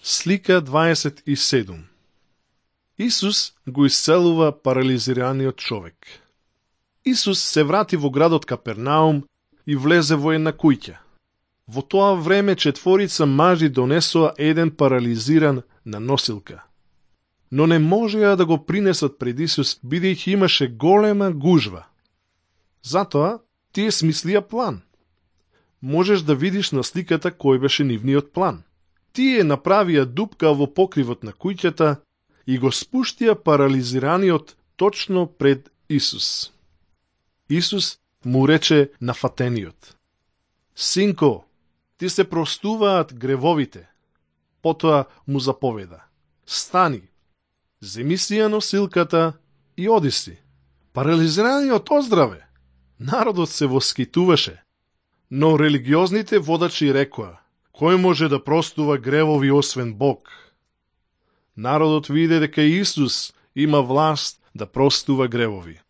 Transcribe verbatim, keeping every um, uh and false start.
Слика дваесет и седум. Исус го исцелува парализираниот човек. Исус се врати во градот Капернаум и влезе во една куќа. Во тоа време четворица мажи донесоа еден парализиран на носилка. Но не можеа да го принесат пред Исус, бидејќи имаше голема гужва. Затоа тие смислија план. Можеш да видиш на сликата кој беше нивниот план. Тие направија дупка во покривот на куќата и го спуштија парализираниот точно пред Исус. Исус му рече на фатениот: "Синко, ти се простуваат гревовите." Потоа му заповеда: "Стани, земи си ја носилката и оди си." Парализираниот оздраве. Народот се воскитуваше, но религиозните водачи рекоа: "Кој може да простува гревови освен Бог?" Народот виде дека Исус има власт да простува гревови.